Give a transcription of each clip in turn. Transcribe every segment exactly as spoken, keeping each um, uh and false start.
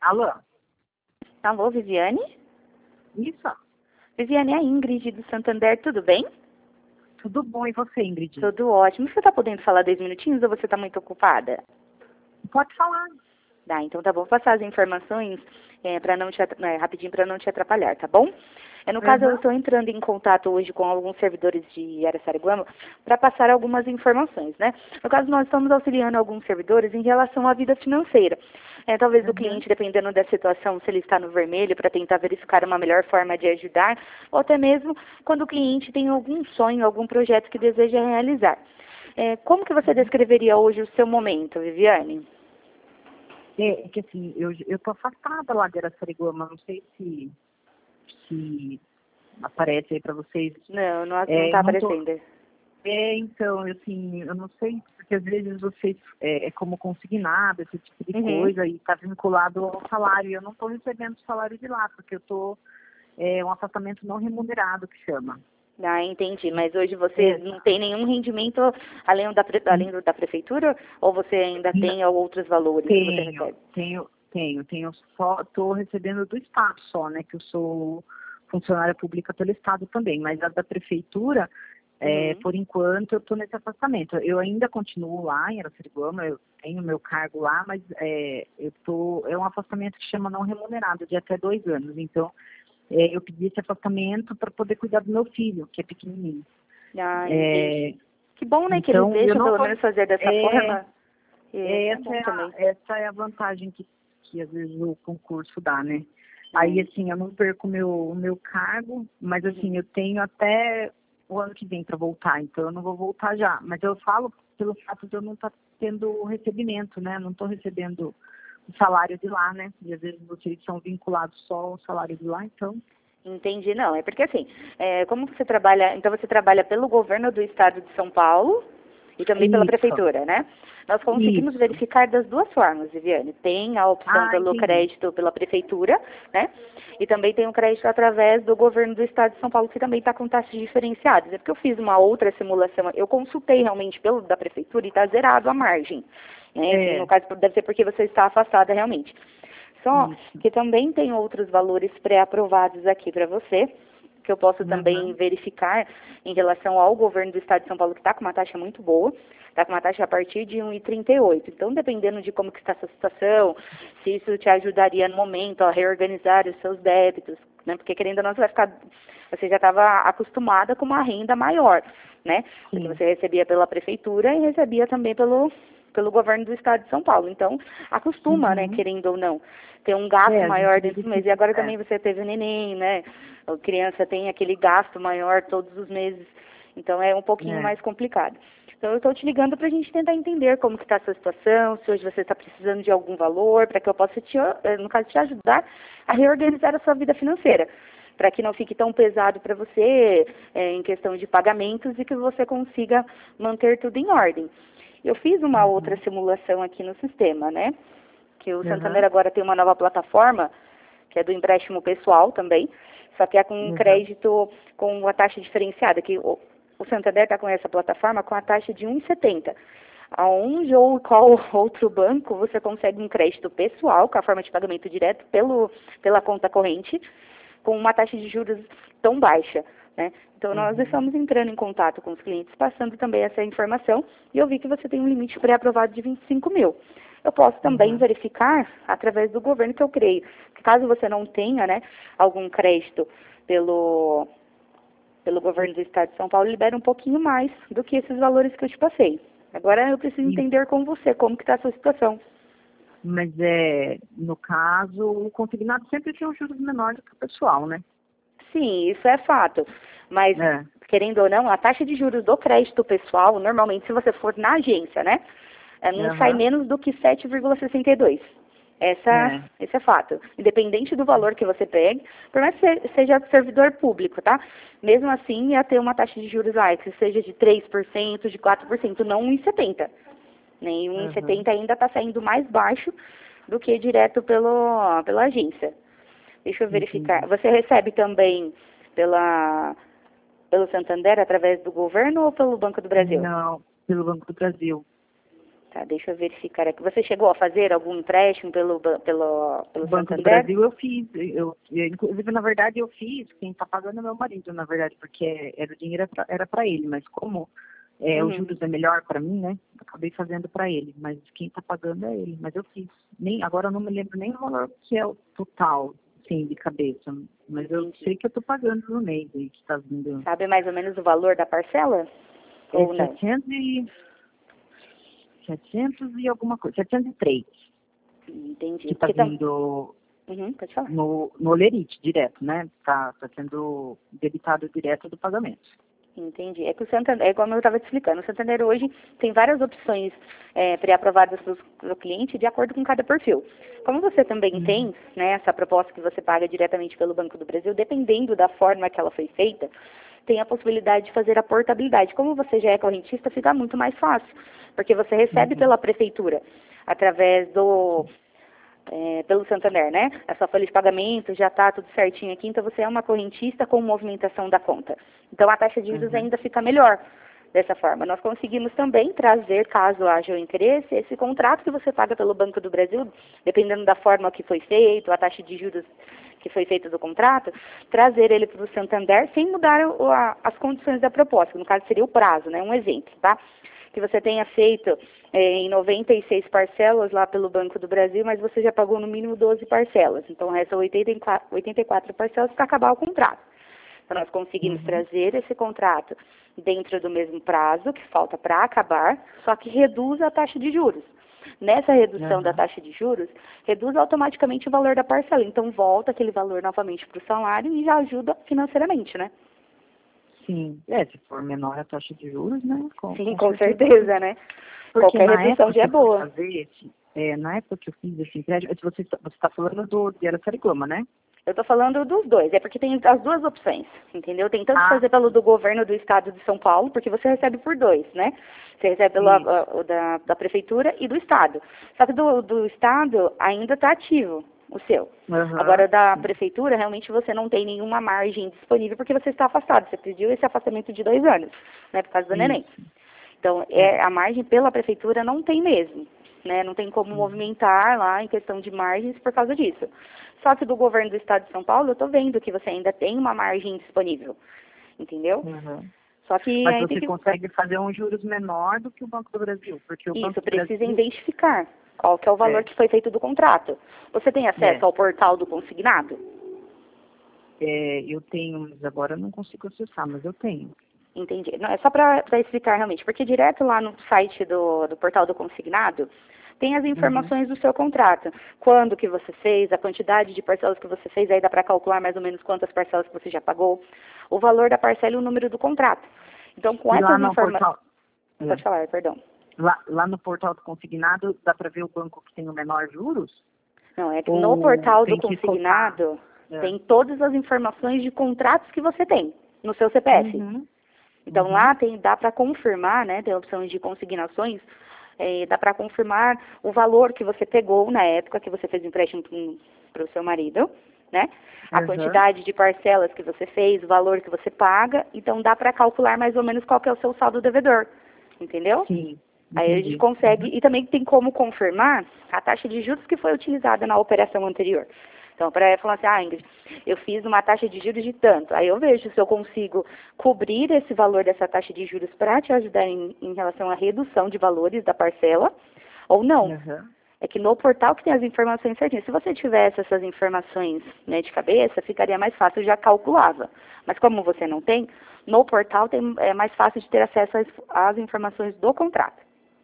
Alô? Alô, Viviane? Isso? Viviane, é a Ingrid do Santander, tudo bem? Tudo bom, e você, Ingrid? Tudo ótimo. Você está podendo falar dez minutinhos ou você está muito ocupada? Pode falar. Tá, então tá bom. Vou passar as informações é, para não te, atra- é, rapidinho para não te atrapalhar, tá bom? É, no caso, eu Uhum. estou entrando em contato hoje com alguns servidores de Araçariguama para passar algumas informações, né? No caso, nós estamos auxiliando alguns servidores em relação à vida financeira. É, talvez o Uhum. cliente, dependendo da situação, se ele está no vermelho, para tentar verificar uma melhor forma de ajudar, ou até mesmo quando o cliente tem algum sonho, algum projeto que deseja realizar. É, como que você descreveria hoje o seu momento, Viviane? É, é que assim, eu, eu tô afastada lá de Araçariguama, não sei se, se aparece aí pra vocês. Não, não É, está eu não tô... aparecendo. É, então, assim, eu não sei, porque às vezes vocês, é, é como consignado, esse tipo de Uhum. coisa, e tá vinculado ao salário, e eu não tô recebendo o salário de lá, porque eu tô, é um afastamento não remunerado, que chama. Ah, entendi. Mas hoje você É, não tem nenhum rendimento além da, pre- além do- da prefeitura? Ou você ainda N- tem outros valores que você Tenho, recebe? tenho, tenho, tenho só, estou recebendo do Estado só, né, que eu sou funcionária pública pelo Estado também, mas a da prefeitura, é, Uhum. por enquanto, eu estou nesse afastamento. Eu ainda continuo lá em Araçariguama, eu tenho meu cargo lá, mas é, eu tô, é um afastamento que chama não remunerado, de até dois anos. Então, é, eu pedi esse afastamento para poder cuidar do meu filho, que é pequenininho. Ah, É, entendi. Que bom, né, que eles então, eu deixam não pelo estou... menos fazer dessa É, forma. E é, isso é essa, bom é a, também. essa é a vantagem que, que às vezes o concurso dá, né? Aí, É. assim, eu não perco o meu, o meu cargo, mas, assim, eu tenho até o ano que vem para voltar, então eu não vou voltar já. Mas eu falo pelo fato de eu não estar tendo recebimento, né? Não estou recebendo o salário de lá, né? E às vezes vocês são vinculados só ao salário de lá, então... Entendi, não. É porque assim, é, como você trabalha, então você trabalha pelo governo do estado de São Paulo e também pela Isso, prefeitura, né? Nós conseguimos isso. verificar das duas formas, Viviane. Tem a opção Ah, pelo entendi. crédito pela prefeitura, né? E também tem o crédito através do governo do estado de São Paulo, que também está com taxas diferenciadas. É porque eu fiz uma outra simulação, eu consultei realmente pelo da prefeitura e está zerado a margem. Né? Que É, no caso deve ser porque você está afastada realmente. Só isso. que também tem outros valores pré-aprovados aqui para você, que eu posso também Uhum. verificar em relação ao governo do estado de São Paulo, que está com uma taxa muito boa, está com uma taxa a partir de um vírgula trinta e oito. Então, dependendo de como que está a sua situação, se isso te ajudaria no momento a reorganizar os seus débitos, né? Porque querendo ou não, você vai ficar, você já estava acostumada com uma renda maior, né? Porque Sim. você recebia pela prefeitura e recebia também pelo pelo governo do estado de São Paulo. Então, acostuma, né, Uhum. querendo ou não, ter um gasto É, a maior gente dentro do mês. verifica. E agora É. também você teve o neném, né? A criança tem aquele gasto maior todos os meses. Então, é um pouquinho É. mais complicado. Então, eu estou te ligando para a gente tentar entender como que está a sua situação, se hoje você está precisando de algum valor, para que eu possa, te, eh, no caso, te ajudar a reorganizar a sua vida financeira, para que não fique tão pesado para você eh, em questão de pagamentos e que você consiga manter tudo em ordem. Eu fiz uma outra Uhum. simulação aqui no sistema, né? Que o Santander Uhum. agora tem uma nova plataforma, que é do empréstimo pessoal também, só que é com um Uhum. crédito com a taxa diferenciada, que o, o Santander está com essa plataforma com a taxa de um vírgula setenta. Aonde ou qual outro banco você consegue um crédito pessoal, com a forma de pagamento direto pelo, pela conta corrente, com uma taxa de juros tão baixa, né? Então, nós Uhum. estamos entrando em contato com os clientes, passando também essa informação, e eu vi que você tem um limite pré-aprovado de vinte e cinco mil. Eu posso também Uhum. verificar através do governo que eu creio, que caso você não tenha, né, algum crédito pelo, pelo governo do estado de São Paulo, libera um pouquinho mais do que esses valores que eu te passei. Agora eu preciso E- entender com você como que está a sua situação. Mas é, no caso, o consignado sempre tem um juros menor do que o pessoal, né? Sim, isso é fato. Mas, É. querendo ou não, a taxa de juros do crédito pessoal, normalmente, se você for na agência, né, eh, não sai Uhum. menos do que sete vírgula sessenta e dois. Essa, É. esse é fato. Independente do valor que você pegue, por mais que se- seja servidor público, tá? Mesmo assim, ia ter uma taxa de juros lá, que seja de três por cento, de quatro por cento, não um vírgula setenta. Nem um vírgula Uhum. setenta ainda está saindo mais baixo do que direto pelo, pela agência. Deixa eu verificar. Entendi. Você recebe também pela, pelo Santander através do governo ou pelo Banco do Brasil? Não, pelo Banco do Brasil. Tá, deixa eu verificar aqui. Você chegou a fazer algum empréstimo pelo, ba- pelo, pelo Banco do Santander? Brasil eu fiz, eu, eu, inclusive, na verdade, eu fiz, quem está pagando é meu marido, na verdade, porque era o dinheiro era para ele, mas como é, os Uhum. juros é melhor para mim, né? Acabei fazendo para ele, mas quem está pagando é ele, mas eu fiz. Nem, agora eu não me lembro nem o valor que é o total, sim, de cabeça, mas eu Entendi. sei que eu estou pagando no mês aí, que está vindo. Sabe mais ou menos o valor da parcela? É Ou não? setecentos e, setecentos e alguma coisa, setecentos e três, Entendi. que está Porque tam... vindo Uhum, pode falar. no, no Olerite, direto, né? Está tá sendo debitado direto do pagamento. Entendi. É que o Santander, é como eu estava te explicando, o Santander hoje tem várias opções é, pré-aprovadas para o cliente de acordo com cada perfil. Como você também Uhum. tem, né, essa proposta que você paga diretamente pelo Banco do Brasil, dependendo da forma que ela foi feita, tem a possibilidade de fazer a portabilidade. Como você já é correntista, fica muito mais fácil, porque você recebe Uhum. pela prefeitura, através do... É, pelo Santander, né? A sua folha de pagamento já está tudo certinho aqui, então você é uma correntista com movimentação da conta. Então a taxa de juros Uhum. ainda fica melhor dessa forma. Nós conseguimos também trazer, caso haja o interesse, esse contrato que você paga pelo Banco do Brasil, dependendo da forma que foi feito, a taxa de juros que foi feita do contrato, trazer ele para o Santander sem mudar o, a, as condições da proposta, no caso seria o prazo, né? Um exemplo, tá? Que você tenha feito eh, em noventa e seis parcelas lá pelo Banco do Brasil, mas você já pagou no mínimo doze parcelas. Então, restam oitenta e quatro, oitenta e quatro parcelas para acabar o contrato. Então, nós conseguimos Uhum. trazer esse contrato dentro do mesmo prazo, que falta para acabar, só que reduz a taxa de juros. Nessa redução Uhum. da taxa de juros, reduz automaticamente o valor da parcela. Então, volta aquele valor novamente para o salário e já ajuda financeiramente, né? Sim, é, se for menor a taxa de juros, né? Com, Sim, com com certeza. certeza, né? Porque Qualquer na redução época já que é eu fui boa. fazer esse, é, na época que eu fiz esse empréstimo, você está você tá falando do de Araçariguama, né? Eu estou falando dos dois, é porque tem as duas opções, entendeu? Tem tanto Ah, fazer pelo do governo do estado de São Paulo, porque você recebe por dois, né? Você recebe pelo isso. a- o da, da prefeitura e do estado. Só que do, do estado ainda está ativo o seu. Agora, Uhum. da Sim. prefeitura, realmente você não tem nenhuma margem disponível porque você está afastado. Você pediu esse afastamento de dois anos, né? Por causa do neném. Isso. Então, É. é, a margem pela prefeitura não tem mesmo, né? Não tem como Uhum. movimentar lá em questão de margens por causa disso. Só que do governo do estado de São Paulo, eu estou vendo que você ainda tem uma margem disponível, entendeu? Uhum. Só que Mas aí tem você que, consegue fazer um juros menor do que o Banco do Brasil, porque o Banco isso, do precisa Brasil identificar qual que é o valor é, que foi feito do contrato. Você tem acesso é, ao portal do consignado? é, eu tenho, mas agora eu não consigo acessar, mas eu tenho. Entendi. Não, é só para explicar realmente, porque direto lá no site do, do portal do consignado, tem as Uhum. informações do seu contrato. Quando que você fez, a quantidade de parcelas que você fez, aí dá para calcular mais ou menos quantas parcelas que você já pagou, o valor da parcela e o número do contrato. Então, com E lá essas no informações... portal, é, Pode falar, perdão. lá, lá no portal do consignado dá para ver o banco que tem o menor juros? Não, é que no Ou portal do tem que cotar? consignado É. tem todas as informações de contratos que você tem no seu C P F. Uhum. Então Uhum. lá tem, dá para confirmar, né, tem opções de consignações, eh, dá para confirmar o valor que você pegou na época que você fez o empréstimo para o seu marido, né? A Uhum. quantidade de parcelas que você fez, o valor que você paga, então dá para calcular mais ou menos qual que é o seu saldo devedor, entendeu? Sim, Aí a gente entendi. consegue, Uhum. e também tem como confirmar a taxa de juros que foi utilizada na operação anterior. Então, para falar assim, ah, Ingrid, eu fiz uma taxa de juros de tanto. Aí eu vejo se eu consigo cobrir esse valor dessa taxa de juros para te ajudar em, em relação à redução de valores da parcela, ou não. Uhum. É que no portal que tem as informações certinhas. Se você tivesse essas informações, né, de cabeça, ficaria mais fácil, eu já calculava. Mas como você não tem, no portal tem, é mais fácil de ter acesso às, às informações do contrato.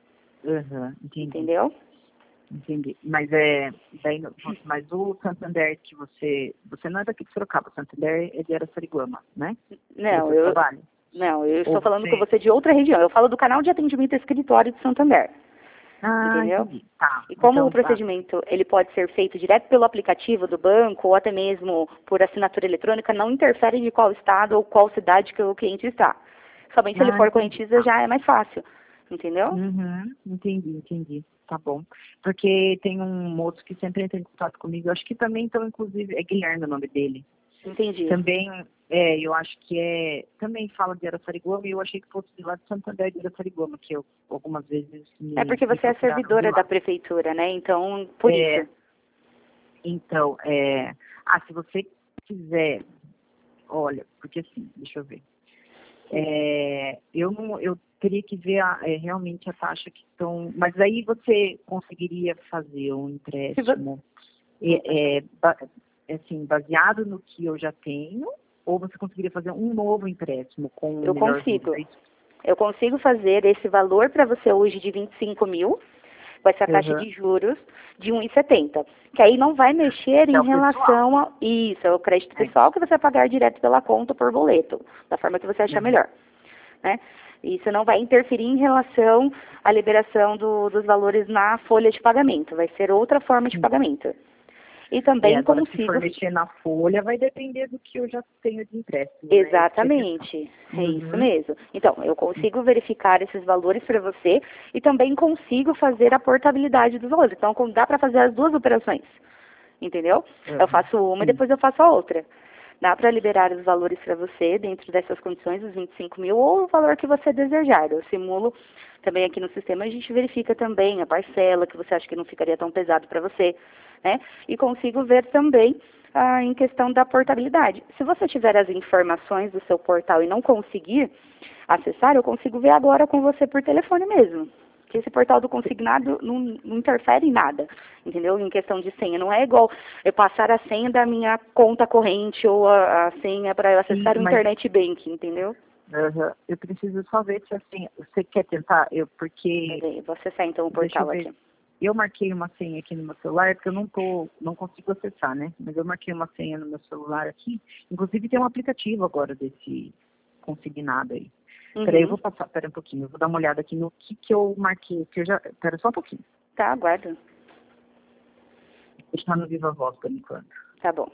Uhum. Entendi. Entendeu? Entendi. Mas é, daí, no- mas o Santander que você, você não é daqui de Sorocaba, o Santander é de Araçariguama, né? Não, Você eu, trabalha? não, eu Ou estou falando com você? você de outra região. Eu falo do canal de atendimento escritório de Santander. Ah, Entendeu? entendi. Tá. E como o Então tá. procedimento ele pode ser feito direto pelo aplicativo do banco ou até mesmo por assinatura eletrônica, não interfere de qual estado ou qual cidade que o cliente está. Somente se ele Ah, for entendi. correntista Tá. já é mais fácil. Entendeu? Uhum. Entendi, entendi. Tá bom. Porque tem um moço que sempre entra em contato comigo, acho que também então, inclusive, é Guilherme o nome dele. Entendi. Também, é, eu acho que é... Também fala de Araçariguama e eu achei que fosse de lá de Santander de Araçariguama, que eu algumas vezes... Me, é porque você é servidora da prefeitura, né? Então, por é, isso. Então, é... Ah, se você quiser... Olha, porque assim, deixa eu ver. É, eu, não, eu teria que ver a, é, realmente a taxa que estão... Mas aí você conseguiria fazer um empréstimo é, é, ba, assim, baseado no que eu já tenho, ou você conseguiria fazer um novo empréstimo com um Eu melhor consigo. juros? Eu consigo fazer esse valor para você hoje de vinte e cinco mil, vai ser a taxa Uhum. de juros de um vírgula setenta. Que aí não vai mexer É em o pessoal. relação a... Isso, é o crédito É. pessoal que você vai pagar direto pela conta por boleto, da forma que você achar Uhum. melhor. Né? Isso não vai interferir em relação à liberação do, dos valores na folha de pagamento, vai ser outra forma de Sim. pagamento. E É, também agora, se consigo... for mexer na folha, vai depender do que eu já tenho de empréstimo, né? Exatamente, é Uhum. isso mesmo. Então, eu consigo verificar esses valores para você e também consigo fazer a portabilidade dos valores. Então, dá para fazer as duas operações, entendeu? Uhum. Eu faço uma e Sim. depois eu faço a outra. Dá para liberar os valores para você dentro dessas condições, os vinte e cinco mil, ou o valor que você desejar. Eu simulo também aqui no sistema, a gente verifica também a parcela, que você acha que não ficaria tão pesado para você, né? E consigo ver também ah, em questão da portabilidade. Se você tiver as informações do seu portal e não conseguir acessar, eu consigo ver agora com você por telefone mesmo. Porque esse portal do consignado não, não interfere em nada, entendeu? Em questão de senha. Não é igual eu passar a senha da minha conta corrente ou a, a senha para eu acessar Sim, o mas internet banking, entendeu? uhum. Eu preciso só ver se assim, você quer tentar, eu, porque, Peraí, vou acessar então o deixa eu portal ver, aqui. eu marquei uma senha aqui no meu celular, porque eu não tô, não consigo acessar, né? Mas eu marquei uma senha no meu celular aqui, inclusive tem um aplicativo agora desse consignado aí. Uhum. Peraí, eu vou passar, pera um pouquinho, eu vou dar uma olhada aqui no que que eu marquei, que eu já, pera só um pouquinho. Tá, aguardo. Deixa no Viva Voz por enquanto. Tá bom.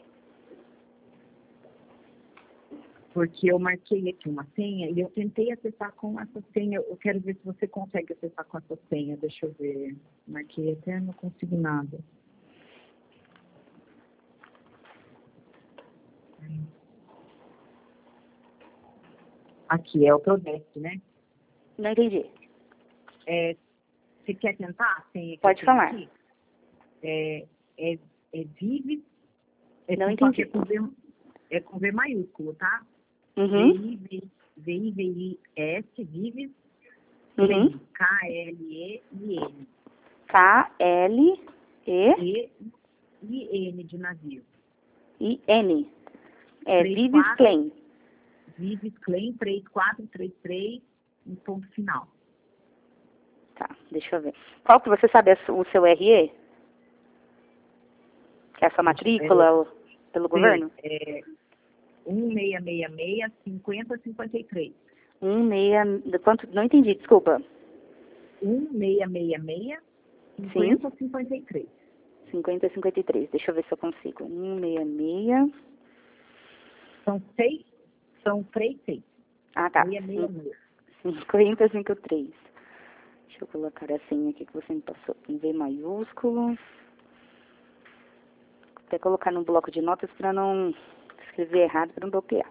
Porque eu marquei aqui uma senha e eu tentei acessar com essa senha. Eu quero ver se você consegue acessar com essa senha. Deixa eu ver. Marquei até, não consigo nada. Aqui é o Prodeste, né? Não entendi. É, você quer tentar a senha que Pode eu tenho falar. aqui? É, é, é Vives. É Não com, só que entendi. é com V, é com V maiúsculo, tá? Uhum. V I V I S, Vives, Uhum. K L E I N. K L E E I N de navio. I N. É três Vives quatro Klein. Vives Klein três quatro três três, um ponto final. Tá, deixa eu ver. Qual que você sabe o seu R E? Que é a sua matrícula É, o- pelo sei, governo? é um seis seis seis, cinco zero cinco três. Um meia... Quanto? Não entendi, desculpa. um seis seis seis, Sim. cinco zero cinco três. cinquenta, cinquenta e três. Deixa eu ver se eu consigo. Um seis seis. São seis, são três seis. Ah, tá. seis seis seis. cinquenta, cinquenta e três. Deixa eu colocar a senha aqui que você me passou em V maiúsculo. Até colocar no bloco de notas para não escrever errado, para não bloquear.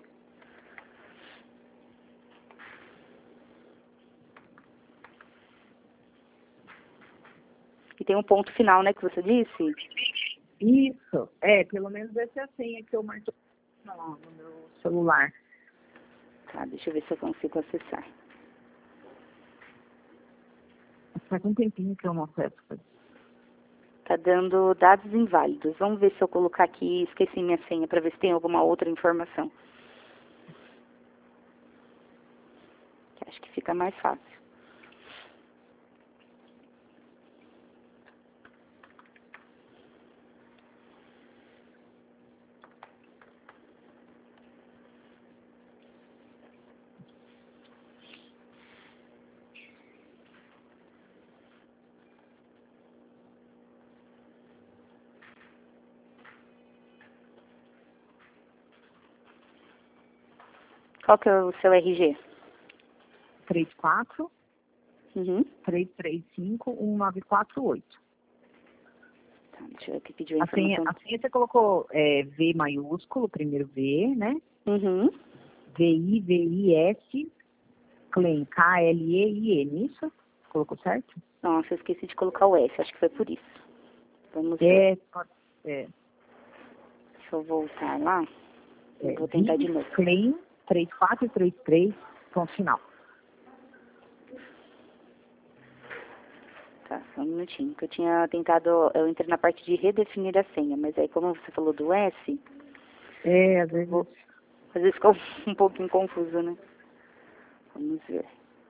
E tem um ponto final, né, que você disse? Isso, é, pelo menos essa é a senha que eu marquei no, no meu celular. Tá, deixa eu ver se eu consigo acessar. Faz um tempinho que eu não acesso. Tá dando dados inválidos. Vamos ver se eu colocar aqui, esqueci minha senha, para ver se tem alguma outra informação. Que acho que fica mais fácil. Qual que é o seu R G? três quatro Uhum. três três cinco um nove quatro oito. Tá, Deixa eu ver aqui, pediu a A senha, informação. a senha você colocou é, V maiúsculo, primeiro V, né? Uhum. V I, V I, S, Clem, K L E I N, isso? Colocou certo? Nossa, eu esqueci de colocar o S, acho que foi por isso. Vamos ver. É, pode- é, Deixa eu voltar lá. Eu é vou tentar de Vives, novo. Clem, três quatro três três, ponto final. Tá, só um minutinho, que eu tinha tentado, eu entrei na parte de redefinir a senha, mas aí como você falou do S, É, às vezes... vou, às vezes ficou um pouquinho confuso, né? Vamos ver.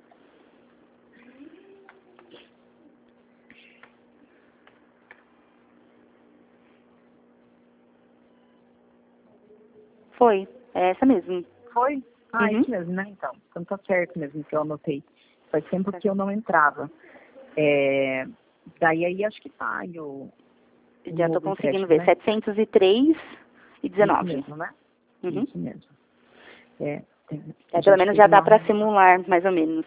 Foi, é essa mesmo. Foi? Ah, Uhum. isso mesmo, né? Então, então tá certo mesmo que eu anotei. Faz tempo que eu não entrava. É, daí aí acho que tá aí o, o Já tô novo conseguindo empréstimo, ver, né? setecentos e três e Isso dezenove. mesmo, né? Uhum. Isso mesmo. É, tem, a É, pelo gente menos teve já dá uma... para simular, mais ou menos.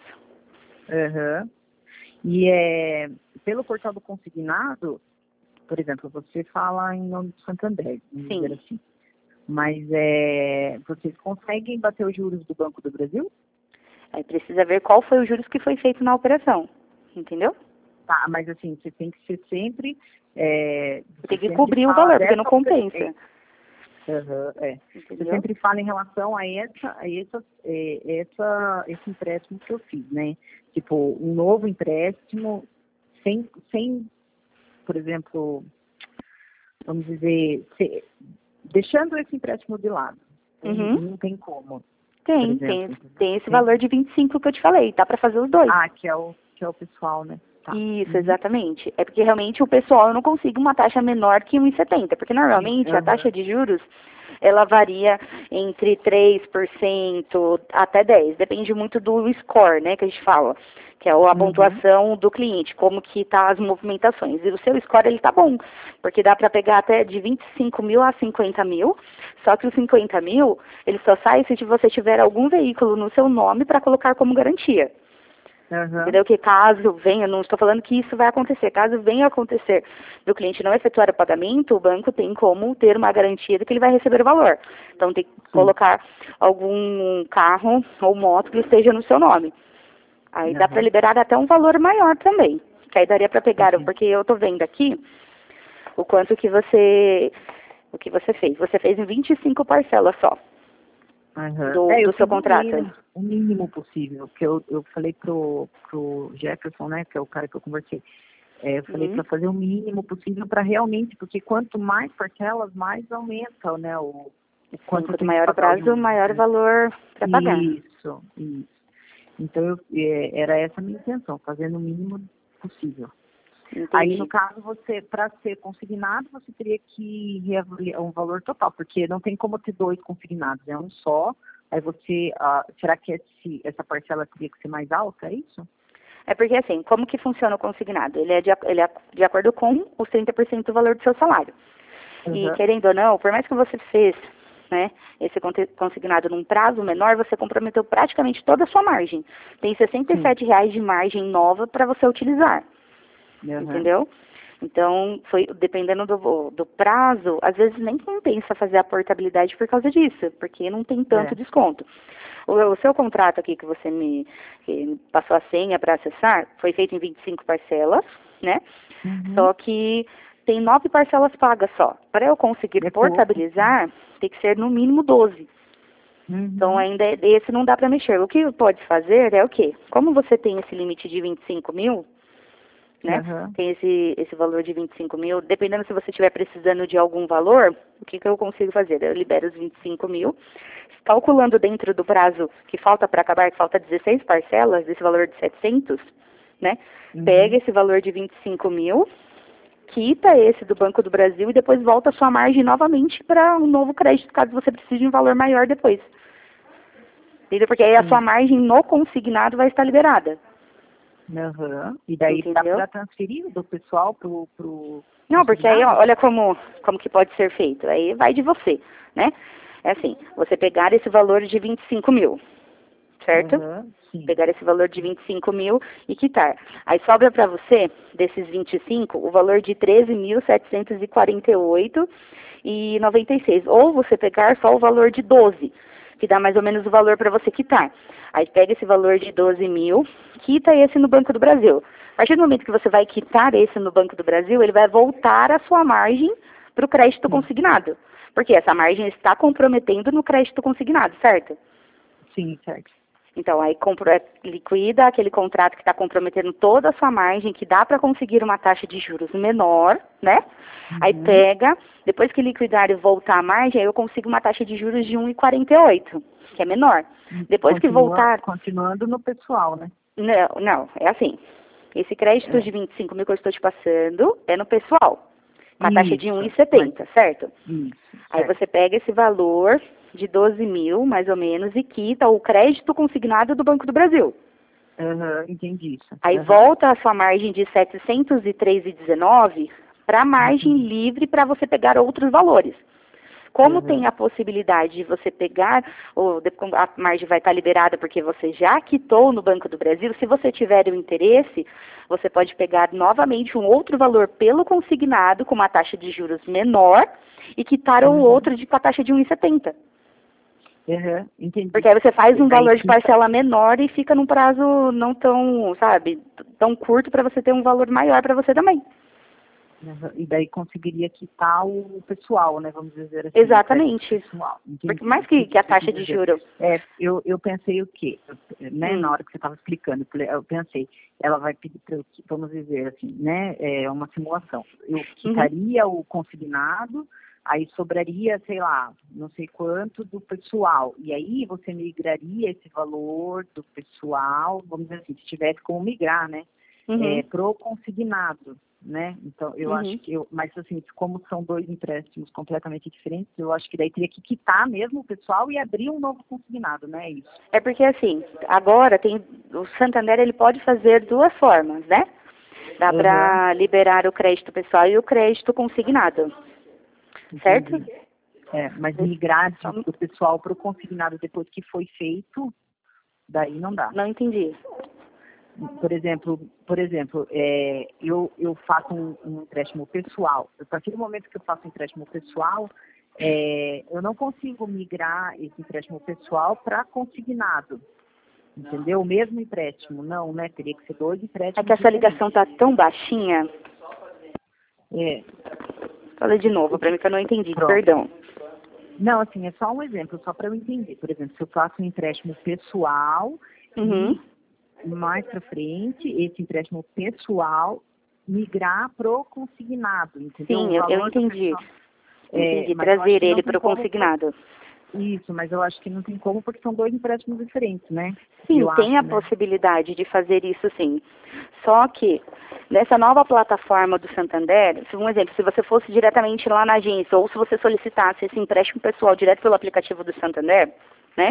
Aham. E é, pelo portal do consignado, por exemplo, você fala em nome de Santander, vamos Sim. dizer assim. Mas é, vocês conseguem bater os juros do Banco do Brasil? Aí precisa ver qual foi o juros que foi feito na operação, entendeu? Tá, mas assim, você tem que ser sempre... É, você Tem que sempre cobrir o fala valor, porque não dessa... compensa, Aham, é. Você entendeu? sempre fala em relação a essa, a essa, é, essa, esse empréstimo que eu fiz, né? Tipo, um novo empréstimo sem, sem, por exemplo, vamos dizer, se- deixando esse empréstimo de lado. Não, Uhum. não tem como, por Tem, tem, exemplo. Entendeu? tem esse Tem- valor de vinte e cinco que eu te falei, dá para fazer os dois. Ah, que é o, que é o pessoal, né? Tá. Isso, Uhum. exatamente. É porque realmente o pessoal eu não consigo uma taxa menor que um vírgula setenta, porque normalmente a taxa Aham. de juros ela varia entre três por cento até dez por cento, depende muito do score, né, que a gente fala, que é a Uhum. pontuação do cliente, como que tá as movimentações. E o seu score ele tá bom, porque dá para pegar até de vinte e cinco mil a cinquenta mil, só que os cinquenta mil, ele só sai se você tiver algum veículo no seu nome para colocar como garantia. Aham. Entendeu? Que caso venha, não estou falando que isso vai acontecer, caso venha a acontecer do cliente não efetuar o pagamento, o banco tem como ter uma garantia de que ele vai receber o valor. Então tem que colocar algum carro ou moto que esteja no seu nome. Aí dá para Aham. liberar até um valor maior também. Que aí daria para pegar, Entendi. porque eu estou vendo aqui o quanto que você o que você fez. Você fez em vinte e cinco parcelas só Aham. do, É, eu do seu fiz o contrato. mínimo, o mínimo possível, que eu, eu falei pro, pro Jefferson, né, que é o cara que eu conversei, é, eu falei Uhum. para fazer o mínimo possível para realmente, porque quanto mais parcelas, mais aumenta, né, o, o Sim, quanto quanto tem que maior o pagar o prazo, juros, maior o né? valor para pagar. Isso, isso. Então, eu, é, era essa a minha intenção, fazer no mínimo possível. Aí, no Entendi. caso, você, para ser consignado, você teria que reavaliar um valor total, porque não tem como ter dois consignados, é um só. Aí você, ah, será que esse, essa parcela teria que ser mais alta, é isso? É porque assim, como que funciona o consignado? Ele é de, ac- ele é de acordo com os trinta por cento do valor do seu salário. E Uhum. querendo ou não, por mais que você fez, né, esse conte- consignado num prazo menor, você comprometeu praticamente toda a sua margem. Tem sessenta e Sim. sete reais de margem nova para você utilizar. Uhum. Entendeu? Então, foi dependendo do, do prazo, às vezes nem compensa fazer a portabilidade por causa disso, porque não tem tanto É. desconto. O, o seu contrato aqui que você me, que me passou a senha para acessar, foi feito em vinte e cinco parcelas, né? Uhum. Só que tem nove parcelas pagas só. Para eu conseguir É pouco. portabilizar, tem que ser no mínimo doze. Uhum. Então, ainda é- esse não dá para mexer. O que pode fazer é o quê? Como você tem esse limite de vinte e cinco mil, né? Uhum. Tem esse, esse valor de vinte e cinco mil. Dependendo se você estiver precisando de algum valor, o que, que eu consigo fazer? Eu libero os vinte e cinco mil, calculando dentro do prazo que falta para acabar, que falta dezesseis parcelas, desse valor de setecentos, né? Uhum. Pega esse valor de vinte e cinco mil, quita esse do Banco do Brasil e depois volta a sua margem novamente para um novo crédito, caso você precise de um valor maior depois. Entendeu? Porque aí a Sim. sua margem no consignado vai estar liberada. Uhum. E daí dá Entendeu? para transferir do pessoal pro, pro Não, porque aí, ó, consignado? olha como, como que pode ser feito. Aí vai de você, né? É assim, você pegar esse valor de vinte e cinco mil, certo? Uhum, sim. Pegar esse valor de vinte e cinco mil e quitar. Aí sobra para você, desses vinte e cinco, o valor de treze mil setecentos e quarenta e oito reais e noventa e seis. Ou você pegar só o valor de doze, que dá mais ou menos o valor para você quitar. Aí pega esse valor de doze mil, quita esse no Banco do Brasil. A partir do momento que você vai quitar esse no Banco do Brasil, ele vai voltar a sua margem para o crédito consignado. Porque essa margem está comprometendo no crédito consignado, certo? Sim, certo. Então, aí compro, é, liquida aquele contrato que está comprometendo toda a sua margem, que dá para conseguir uma taxa de juros menor, né? Uhum. Aí pega, depois que liquidar e voltar a margem, aí eu consigo uma taxa de juros de um vírgula quarenta e oito, que é menor. Depois Continua, que voltar... Continuando no pessoal, né? Não, não, é assim. Esse crédito é. de vinte e cinco mil que eu estou te passando é no pessoal, com a Isso, taxa de um vírgula setenta, mas... certo? Isso. Aí certo. você pega esse valor de doze mil, mais ou menos, e quita o crédito consignado do Banco do Brasil. Uhum, entendi isso. Aí uhum. volta a sua margem de setecentos e três reais e dezenove centavos para a margem uhum. livre para você pegar outros valores. Como uhum. tem a possibilidade de você pegar, ou a margem vai estar liberada porque você já quitou no Banco do Brasil, se você tiver o interesse, você pode pegar novamente um outro valor pelo consignado com uma taxa de juros menor e quitar uhum. o outro de, com a taxa de um vírgula setenta. Uhum, entendi. Porque aí você faz um valor de fica... parcela menor e fica num prazo não tão, sabe, tão curto para você ter um valor maior para você também. Uhum. E daí conseguiria quitar o pessoal, né, vamos dizer assim. Exatamente. Pessoal. Porque mais que, que a taxa de juros. É, eu, eu pensei o quê? Eu, né, hum. Na hora que você estava explicando, eu pensei, ela vai pedir para eu, vamos dizer assim, né, é uma simulação. Eu quitaria uhum. o consignado, aí sobraria, sei lá, não sei quanto do pessoal. E aí você migraria esse valor do pessoal, vamos dizer assim, se tivesse como migrar, né? Uhum. É, pro consignado, né? Então, eu uhum. acho que eu, mas assim, como são dois empréstimos completamente diferentes, eu acho que daí teria que quitar mesmo o pessoal e abrir um novo consignado, né? Isso. É porque assim, agora tem, o Santander ele pode fazer duas formas, né? Dá uhum. para liberar o crédito pessoal e o crédito consignado. Certo? Entendi. É, mas migrar de, do pessoal para o consignado depois que foi feito, daí não dá. Não entendi. Por exemplo, por exemplo, é, eu, eu faço um, um empréstimo pessoal. A partir do momento que eu faço um empréstimo pessoal, é, eu não consigo migrar esse empréstimo pessoal para consignado. Entendeu? O mesmo empréstimo. Não, né? Teria que ser dois empréstimos. É que essa ligação tá tão baixinha. É. Fala de novo, para mim que eu não entendi, Pronto. Perdão. Não, assim, é só um exemplo, só para eu entender. Por exemplo, se eu faço um empréstimo pessoal uhum. e mais para frente, esse empréstimo pessoal migrar pro consignado, entendeu? Sim, eu, eu entendi. Pessoal, entendi, é, trazer ele para o consignado. Isso, mas eu acho que não tem como porque são dois empréstimos diferentes, né? Sim, eu tem acho, a né? possibilidade de fazer isso sim. Só que nessa nova plataforma do Santander, um exemplo, se você fosse diretamente lá na agência ou se você solicitasse esse empréstimo pessoal direto pelo aplicativo do Santander, né?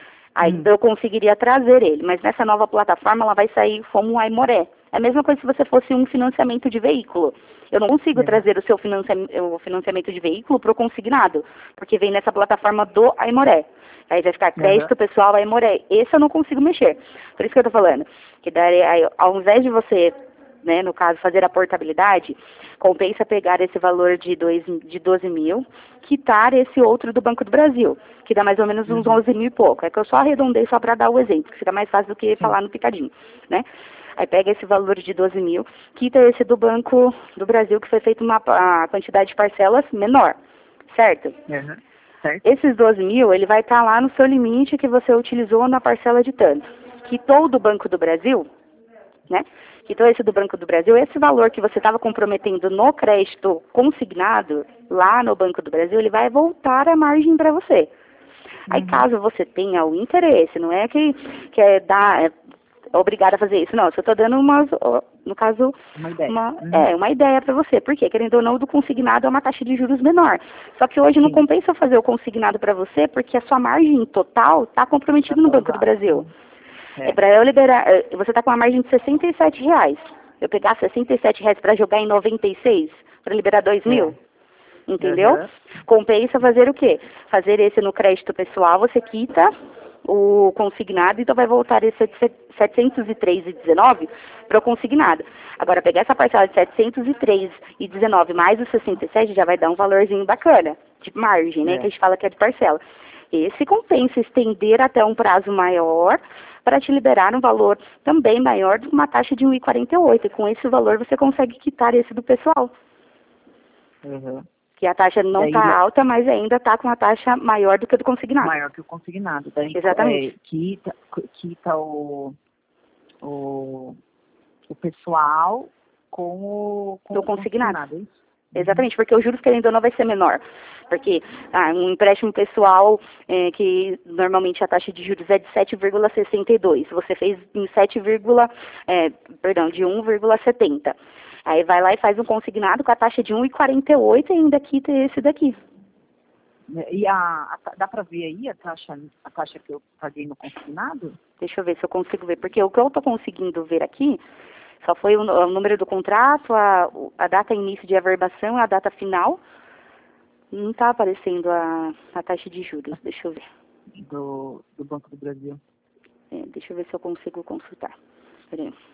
Aí hum. eu conseguiria trazer ele, mas nessa nova plataforma ela vai sair como um Aimoré. É a mesma coisa se você fosse um financiamento de veículo. Eu não consigo é. trazer o seu financiamento, o financiamento de veículo para o consignado, porque vem nessa plataforma do Aimoré. Aí vai ficar crédito uhum. pessoal Aimoré. Esse eu não consigo mexer. Por isso que eu estou falando. Que daí, aí, ao invés de você, né, no caso, fazer a portabilidade, compensa pegar esse valor de, dois, de doze mil, quitar esse outro do Banco do Brasil, que dá mais ou menos uns uhum. onze mil e pouco. É que eu só arredondei só para dar o exemplo, que fica mais fácil do que Sim. falar no picadinho, né? Aí pega esse valor de doze mil, quita esse do Banco do Brasil, que foi feito uma a quantidade de parcelas menor, certo? Uhum. certo. Esses doze mil, ele vai estar lá no seu limite que você utilizou na parcela de tanto. Quitou do Banco do Brasil, né? Quitou esse do Banco do Brasil, esse valor que você estava comprometendo no crédito consignado, lá no Banco do Brasil, ele vai voltar a margem para você. Aí, uhum. caso você tenha o interesse, não é que, que é dar... É, obrigada a fazer isso. Não, eu só estou dando uma, no caso, uma ideia, uma, uhum. é, uma ideia para você. Por quê? Querendo ou não, do consignado é uma taxa de juros menor. Só que hoje Sim. não compensa eu fazer o consignado para você, porque a sua margem total está comprometida no Banco do Brasil. É, é para eu liberar, você está com uma margem de sessenta e sete reais. Eu pegar sessenta e sete reais para jogar em noventa e seis, para liberar dois mil, é. entendeu? Uhum. Compensa fazer o quê? Fazer esse no crédito pessoal, você quita o consignado, então vai voltar esse setecentos e três e dezenove para o consignado. Agora, pegar essa parcela de setecentos e três e dezenove mais os sessenta e sete já vai dar um valorzinho bacana, de margem, né, É. que a gente fala que é de parcela. Esse compensa estender até um prazo maior para te liberar um valor também maior do que uma taxa de um vírgula quarenta e oito. E com esse valor você consegue quitar esse do pessoal. Uhum. Que a taxa não Daí, está alta, mas ainda está com uma taxa maior do que a do consignado. maior que o consignado. Daí, Exatamente. É, quita, quita o, o, o pessoal com o, com Do o consignado. consignado, é isso? Exatamente, porque os juros, querendo ou não, vai ser menor. Porque ah, um empréstimo pessoal, é, que normalmente a taxa de juros é de sete vírgula sessenta e dois, você fez em sete, é, perdão, de um vírgula setenta. Aí vai lá e faz um consignado com a taxa de um vírgula quarenta e oito e ainda quita esse daqui. E a, a, dá para ver aí a taxa, a taxa que eu paguei no consignado? Deixa eu ver se eu consigo ver, porque o que eu estou conseguindo ver aqui só foi o, o número do contrato, a, a data início de averbação, a data final. Não está aparecendo a, a taxa de juros, deixa eu ver. Do, do Banco do Brasil. É, deixa eu ver se eu consigo consultar. Espera aí.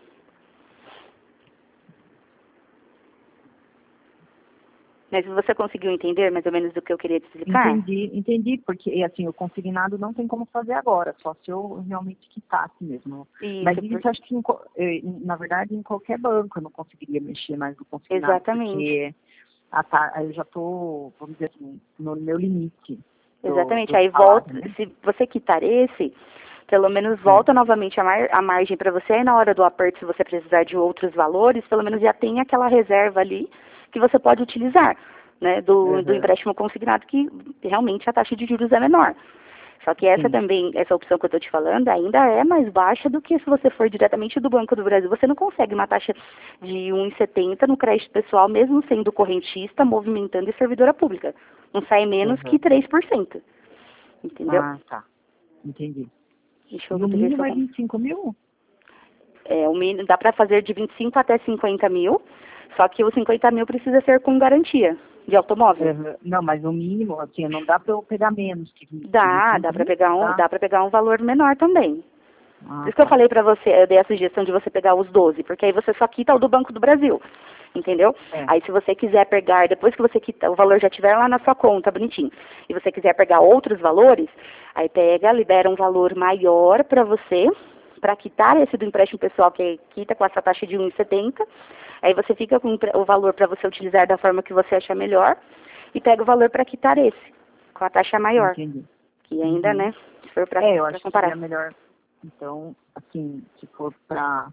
Mas você conseguiu entender mais ou menos do que eu queria te explicar? Entendi, entendi, porque assim, o consignado não tem como fazer agora, só se eu realmente quitasse mesmo. Isso, Mas isso por... acho que, em co- eh, na verdade, em qualquer banco eu não conseguiria mexer mais no consignado, Exatamente. porque a ta- eu já estou, vamos dizer assim, no meu limite. Do, Exatamente. do Aí salário, volta, né? se você quitar esse, pelo menos volta novamente a, mar, a margem para você, aí na hora do aperto, se você precisar de outros valores, pelo menos já tem aquela reserva ali que você pode utilizar, né, do, Uhum. do empréstimo consignado, que realmente a taxa de juros é menor. Só que essa Sim. também, essa opção que eu estou te falando, ainda é mais baixa do que se você for diretamente do Banco do Brasil. Você não consegue uma taxa de um vírgula setenta no crédito pessoal, mesmo sendo correntista, movimentando e servidora pública. Não sai menos Uhum. que três por cento. Entendeu? Ah, tá. Entendi. Deixa eu E o ver se mínimo eu é consigo. vinte e cinco mil? É, o mínimo, dá para fazer de vinte e cinco até cinquenta mil, só que os cinquenta mil precisa ser com garantia de automóvel. Uhum. Não, mas o mínimo, assim, não dá para eu pegar menos que vinte, Dá, vinte e cinco dá para mil, pegar um, tá? dá para pegar um valor menor também. Ah, Por isso que eu tá. falei para você, eu dei a sugestão de você pegar os doze, porque aí você só quita o do Banco do Brasil, entendeu? É. Aí se você quiser pegar, depois que você quita, o valor já estiver lá na sua conta, bonitinho, e você quiser pegar outros valores, aí pega, libera um valor maior para você, para quitar esse do empréstimo pessoal, que quita com essa taxa de um vírgula setenta, aí você fica com o valor para você utilizar da forma que você achar melhor, e pega o valor para quitar esse, com a taxa maior, Entendi. que ainda, Uhum. né, se for para É, eu acho comparar. que seria melhor, então, assim, se for para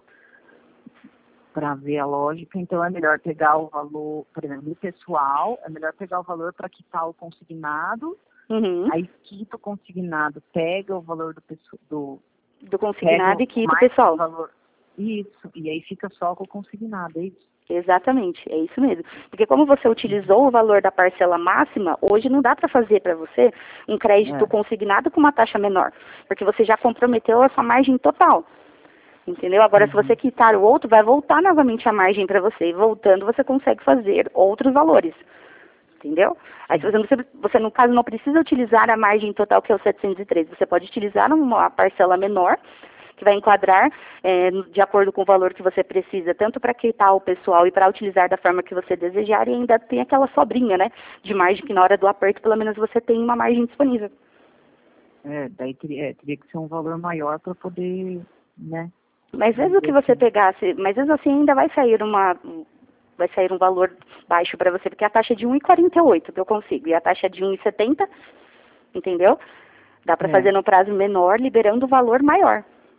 para ver a lógica, então é melhor pegar o valor, por exemplo, do pessoal, é melhor pegar o valor para quitar o consignado, Uhum. aí quita o consignado, pega o valor do pessoal, do Do consignado pega e quita o mais pessoal. valor. Isso, e aí fica só com o consignado, é isso? Exatamente, é isso mesmo. Porque como você utilizou o valor da parcela máxima, hoje não dá para fazer para você um crédito É. consignado com uma taxa menor, porque você já comprometeu a sua margem total. Entendeu? Agora, Uhum. se você quitar o outro, vai voltar novamente a margem para você. E voltando, você consegue fazer outros valores. Entendeu? Aí, se você, você, você, no caso, não precisa utilizar a margem total, que é o setecentos e treze. Você pode utilizar uma parcela menor, que vai enquadrar é, de acordo com o valor que você precisa, tanto para quitar o pessoal e para utilizar da forma que você desejar, e ainda tem aquela sobrinha, né, de margem, que na hora do aperto, pelo menos você tem uma margem disponível. É, daí teria, é, teria que ser um valor maior para poder, né? Mas mesmo que você pegasse, mas mesmo assim ainda vai sair uma, vai sair um valor baixo para você, porque a taxa é de um vírgula quarenta e oito que eu consigo, e a taxa é de um vírgula setenta, entendeu? Dá para É. fazer no prazo menor, liberando o valor maior.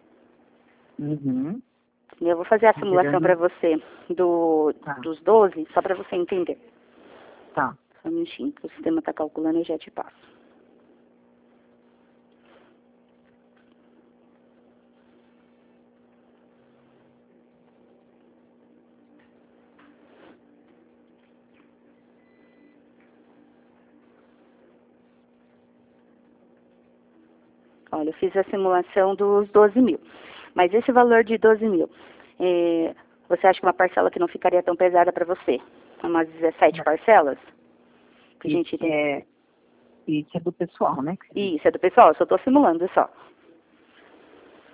Uhum. Eu vou fazer a simulação para você do, Tá. dos doze, só para você entender. Tá. Só um minutinho, que o sistema está calculando e já te passo. Olha, eu fiz a simulação dos doze mil. Mas esse valor de doze mil, é, você acha que uma parcela que não ficaria tão pesada para você? Umas dezessete parcelas? Que a gente Isso tem. é, isso é do pessoal, né? Isso, é do pessoal, eu só estou simulando só.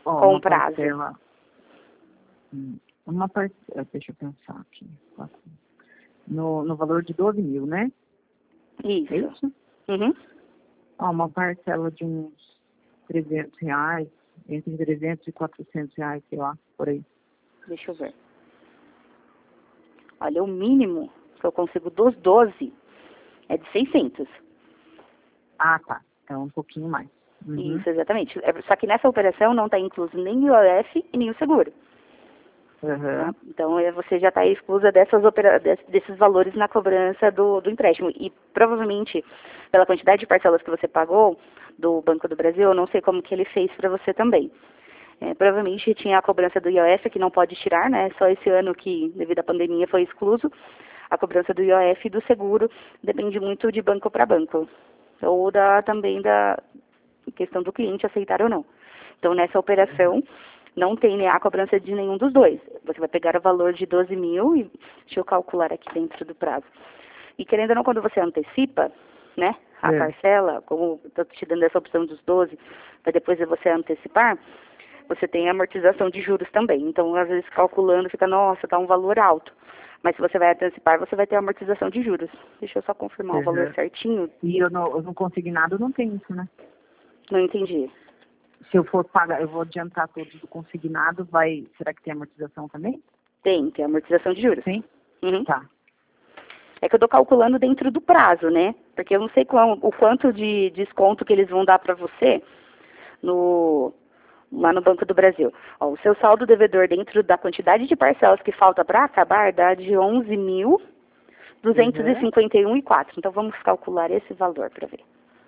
Ó, com uma prazo. parcela, hum, uma parcela, deixa eu pensar aqui, no, no valor de doze mil, né? Isso. É isso? Uhum. Ó, uma parcela de uns trezentos reais, entre trezentos e quatrocentos reais, sei lá, por aí. Deixa eu ver. Olha, o mínimo que eu consigo dos doze é de seiscentos. Ah, tá. Então, um pouquinho mais. Uhum. Isso, exatamente. É, só que nessa operação não está incluso nem o I O F e nem o seguro. Uhum. Tá? Então, é, você já está exclusa dessas opera des- desses valores na cobrança do, do empréstimo. E, provavelmente, pela quantidade de parcelas que você pagou do Banco do Brasil, eu não sei como que ele fez para você também. É, provavelmente tinha a cobrança do I O F, que não pode tirar, né? Só esse ano que, devido à pandemia, foi excluso. A cobrança do I O F e do seguro depende muito de banco para banco. Ou da, também da questão do cliente aceitar ou não. Então, nessa operação, não tem né, a cobrança de nenhum dos dois. Você vai pegar o valor de doze mil e deixa eu calcular aqui dentro do prazo. E querendo ou não, quando você antecipa, né, a É. parcela, como estou te dando essa opção dos doze, para depois você antecipar, você tem a amortização de juros também. Então, às vezes, calculando, fica, nossa, tá um valor alto. Mas se você vai antecipar, você vai ter a amortização de juros. Deixa eu só confirmar o valor Uhum. certinho. E eu não, eu não consignado, não tem isso, né? Não entendi. Se eu for pagar, eu vou adiantar todos do consignado, vai, será que tem amortização também? Tem, tem amortização de juros. Sim? Uhum. Tá. É que eu tô calculando dentro do prazo, né? Porque eu não sei qual, o quanto de desconto que eles vão dar para você no, lá no Banco do Brasil. Ó, o seu saldo devedor dentro da quantidade de parcelas que falta para acabar dá de onze mil duzentos e cinquenta e um e quatro. Então vamos calcular esse valor para ver.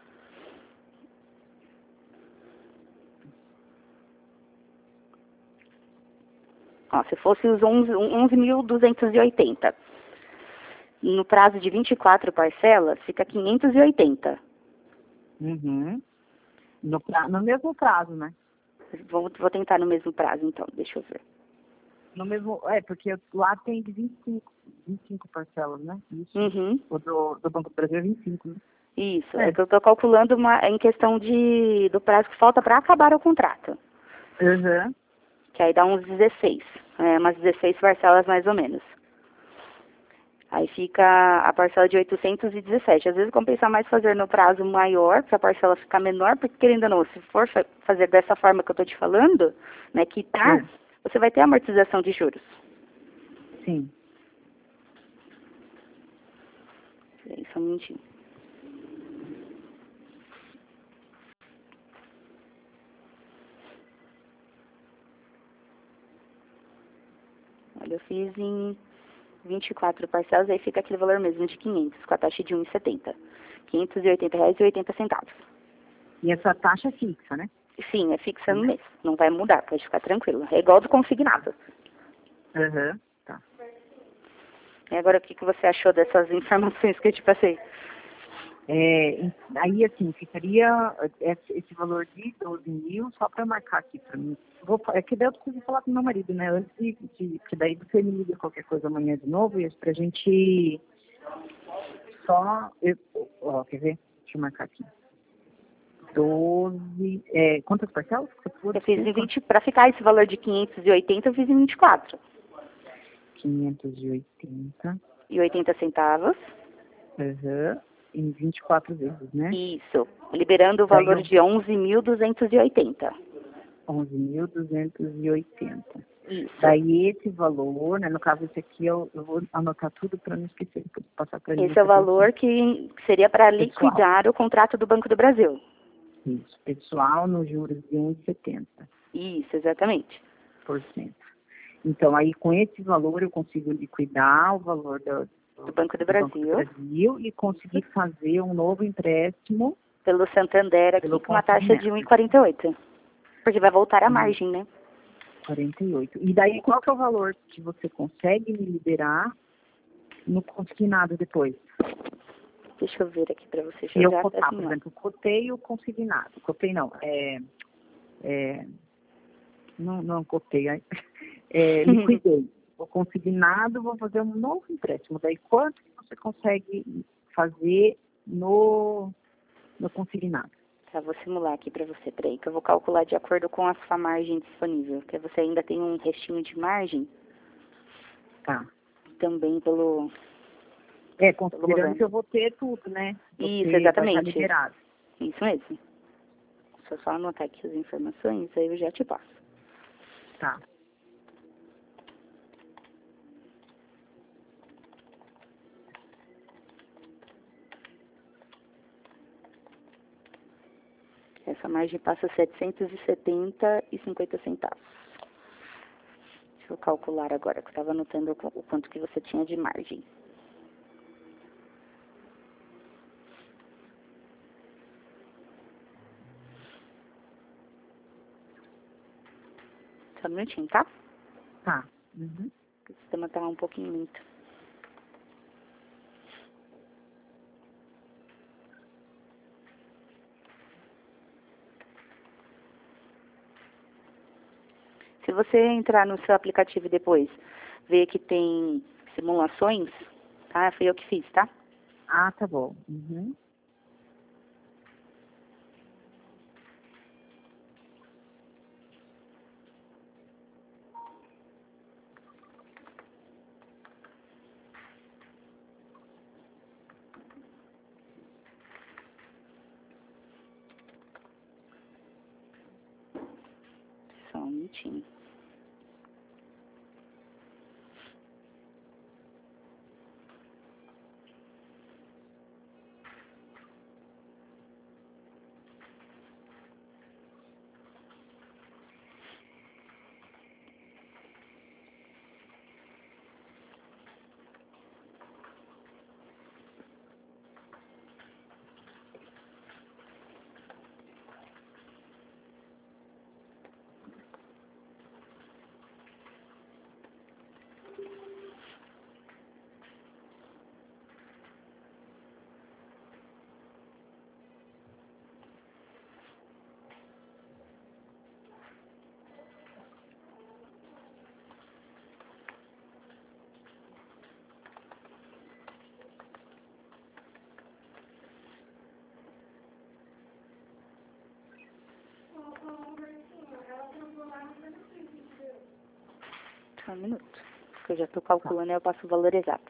Ó, se fosse os onze mil duzentos e oitenta. No prazo de vinte e quatro parcelas, fica quinhentos e oitenta. Uhum. No, pra, no mesmo prazo, né? Vou, vou tentar no mesmo prazo, então. Deixa eu ver. No mesmo, é, porque lá tem de vinte e cinco, vinte e cinco parcelas, né? Isso. Uhum. O do, do Banco do Brasil é vinte e cinco, né? Isso. É. É que eu estou calculando uma, em questão de, do prazo que falta para acabar o contrato. Uhum. Que aí dá uns dezesseis. É, umas dezesseis parcelas mais ou menos. Aí fica a parcela de oitocentos e dezessete. Às vezes compensa mais fazer no prazo maior, para a parcela ficar menor, porque querendo ou não, se for fa fazer dessa forma que eu estou te falando, né, quitar, É. você vai ter amortização de juros. Sim. Peraí, só um minutinho. Olha, eu fiz em vinte e quatro parcelas, aí fica aquele valor mesmo de quinhentos, com a taxa de um real e setenta centavos. quinhentos e oitenta reais e oitenta centavos. E essa taxa é fixa, né? Sim, é fixa no mês. Não vai mudar, pode ficar tranquilo. É igual do consignado. Uhum. Tá. E agora, o que, que você achou dessas informações que eu te passei? É, aí, assim, ficaria esse, esse valor de doze mil, só para marcar aqui para mim. Vou, é que daí eu preciso falar com meu marido, né? Antes de, de, que daí você me liga qualquer coisa amanhã de novo, e pra gente só. Eu, ó, quer ver? Deixa eu marcar aqui. doze. É, quantas parcelas? Eu fiz em vinte, para ficar esse valor de quinhentos e oitenta, eu fiz em vinte e quatro. quinhentos e oitenta. E oitenta centavos. Uhum. Em vinte e quatro vezes, né? Isso. Liberando o Daí valor eu- de onze mil duzentos e oitenta. onze mil duzentos e oitenta. Isso. Daí esse valor, né, no caso esse aqui, eu, eu vou anotar tudo para não esquecer, depois passar para ele. Esse é o valor que seria para liquidar o contrato do Banco do Brasil. Isso, pessoal nos juros de um vírgula setenta Isso, exatamente. por cento. Então, aí com esse valor eu consigo liquidar o valor do, Do Banco do do Banco do Brasil. Brasil e conseguir fazer um novo empréstimo Pelo Santander aqui pelo com uma taxa de um vírgula consignado. quarenta e oito. Porque vai voltar a um margem, né? quarenta e oito. E daí qual que é o valor que você consegue me liberar no consignado depois? Deixa eu ver aqui para você Se eu já cotar, por assim, ó. exemplo, cotei o consignado. Cotei não, é, é não, não cotei, é, é, liquidei. O consignado, vou fazer um novo empréstimo. Daí quanto que você consegue fazer no, no consignado? Tá, vou simular aqui para você, peraí, que eu vou calcular de acordo com a sua margem disponível, que você ainda tem um restinho de margem. Tá. Também pelo... É, considerando que eu vou ter tudo, né? Vou Isso, ter, exatamente. vai estar liberado. Isso mesmo. Só só anotar aqui as informações, aí eu já te passo. Tá. Essa margem passa setecentos e setenta e cinquenta centavos. Deixa eu calcular agora, que eu estava anotando o quanto que você tinha de margem. Só um minutinho, tá? Tá. Uhum. O sistema tá um pouquinho lento. Se você entrar no seu aplicativo e depois ver que tem simulações, tá? Foi eu que fiz, tá? Ah, tá bom. Uhum. Só um minutinho. Só um minuto. Porque eu já estou calculando e eu passo o valor exato.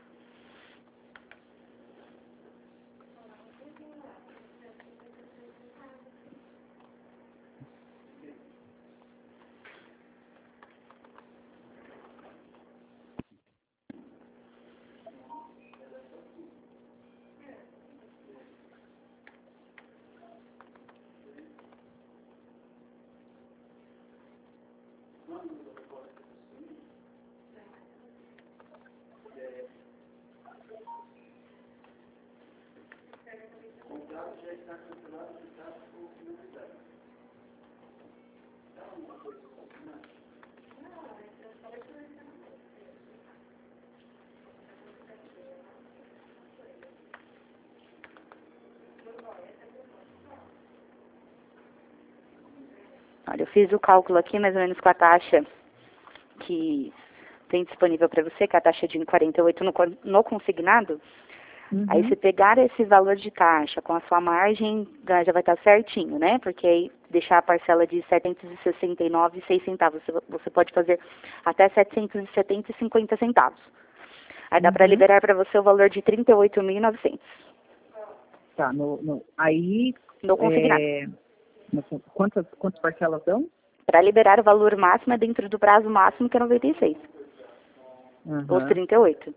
Olha, eu fiz o cálculo aqui mais ou menos com a taxa que tem disponível para você, que é a taxa de um vírgula quarenta e oito no, con- no consignado. Uhum. Aí se pegar esse valor de taxa com a sua margem, já já vai estar certinho, né? Porque aí deixar a parcela de setecentos e sessenta e nove e seis centavos, você, você pode fazer até setecentos e setenta e cinquenta centavos. Aí dá para Uhum. liberar para você o valor de trinta e oito mil e novecentos Tá, no, no, aí, no consignado. é, no- quantas, quantas parcelas dão? Para liberar o valor máximo é dentro do prazo máximo, que é noventa e seis, os Uhum. trinta e oito.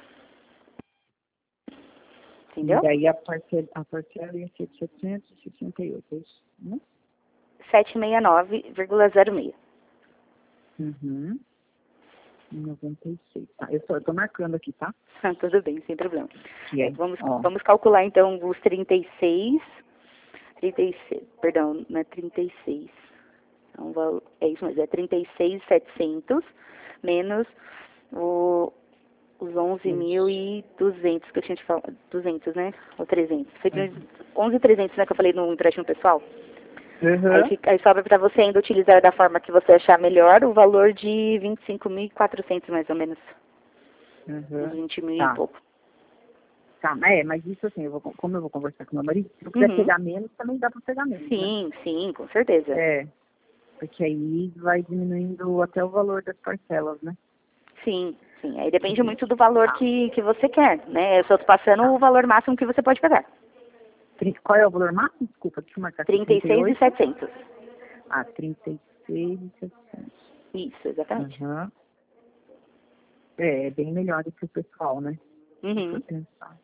E Entendeu? daí a parcela, a parcela ia ser de setecentos e sessenta e oito, é isso? Né? setecentos e sessenta e nove vírgula zero seis. Uhum. noventa e seis. Tá, eu tô, eu tô marcando aqui, tá? Tudo bem, sem problema. Que É, é, vamos, ó. vamos calcular então os trinta e seis, trinta e seis, perdão, não é trinta e seis. É, um valo- é isso mesmo, é trinta e seis mil e setecentos menos o, os onze mil e duzentos que eu tinha te falado, duzentos, né? Ou trezentos. Foi de Uhum. onze mil e trezentos, né, que eu falei no empréstimo pessoal. Uhum. Aí, fica, aí sobra para você ainda utilizar da forma que você achar melhor o valor de vinte e cinco mil e quatrocentos mais ou menos. Uns Uhum. vinte mil e Tá. pouco. Tá, é, mas isso assim, eu vou, como eu vou conversar com meu marido, se eu quiser Uhum. pegar menos, também dá para pegar menos, Sim, né? sim, com certeza. É, porque aí vai diminuindo até o valor das parcelas, né? Sim, sim. Aí depende muito do valor que, que você quer, né? Eu só tô passando Tá. o valor máximo que você pode pagar. Trin- Qual é o valor máximo? Desculpa, deixa eu marcar aqui. trinta e seis mil e setecentos. Ah, trinta e seis mil e setecentos. Isso, exatamente. Aham. É, é bem melhor do que o pessoal, né? Deixa eu Uhum. pensar.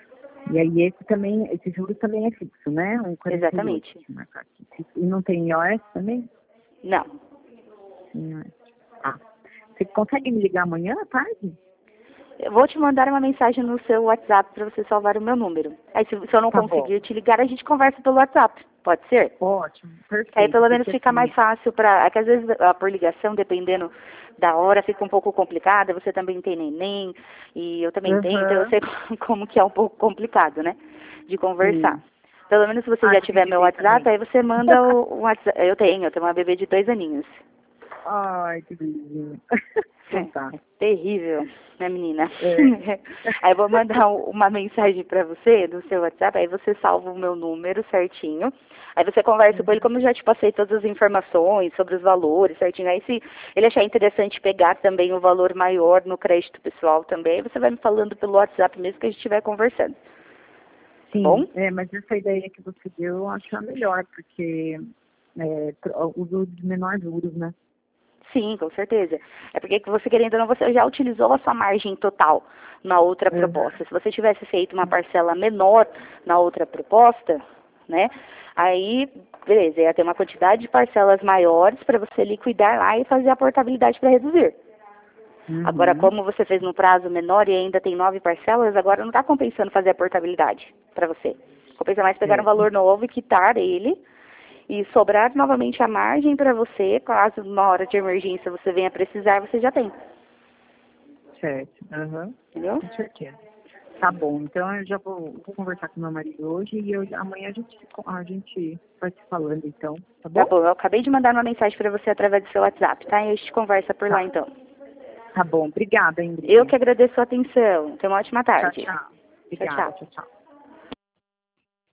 E aí esse também, esse juro também é fixo, né? Um quarenta e oito. Exatamente. Deixa eu marcar aqui. E não tem I O S também? Não. Tem I O S. Ah. Você consegue me ligar amanhã à tarde? Eu vou te mandar uma mensagem no seu WhatsApp para você salvar o meu número. Aí se, se eu não Tá bom. conseguir te ligar, a gente conversa pelo WhatsApp. Pode ser? Ótimo, Que aí perfeito. pelo menos Porque fica mais assim, fácil para. É que às vezes a por ligação, dependendo da hora, fica um pouco complicada. Você também tem neném e eu também tenho, então eu aham, sei como que é um pouco complicado, né? De conversar. sim. Pelo menos se você Ah, já você tem tiver meu bebê WhatsApp, também. aí você manda o o WhatsApp. Eu tenho, eu tenho uma bebê de dois aninhos. Ai, que belezinha. Então tá. É terrível, né, menina? É. Aí eu vou mandar um- uma mensagem pra você no seu WhatsApp, aí você salva o meu número certinho. Aí você conversa com ele, como eu já te passei todas as informações sobre os valores certinho. Aí se ele achar interessante pegar também o valor maior no crédito pessoal também, aí você vai me falando pelo WhatsApp mesmo que a gente estiver conversando. Tá bom? Sim, é, mas essa ideia que você deu eu acho a melhor, porque é, tro- uso de menor juros, né? Sim, com certeza. É porque que você, querendo ou não, você já utilizou a sua margem total na outra Aham. proposta. Se você tivesse feito uma parcela menor na outra proposta, né? Aí, beleza, ia ter uma quantidade de parcelas maiores para você liquidar lá e fazer a portabilidade para reduzir. Agora, Uhum. como você fez no prazo menor e ainda tem nove parcelas, agora não está compensando fazer a portabilidade para você. Compensa mais pegar um É, valor novo e quitar ele e sobrar novamente a margem para você, caso numa hora de emergência você venha precisar, você já tem. certo. Aham. Entendeu? Com certeza. Tá bom, então eu já vou, vou conversar com meu marido hoje e eu, amanhã a gente, a gente vai se falando, então, tá Tá bom? bom, eu acabei de mandar uma mensagem para você através do seu WhatsApp, tá? E a gente conversa por lá Tá. então. Tá bom, obrigada, Eu Ingrid. que agradeço a atenção. Tenha uma ótima Tchau, tarde. tchau. Tchau, Obrigada, tchau. tchau, tchau.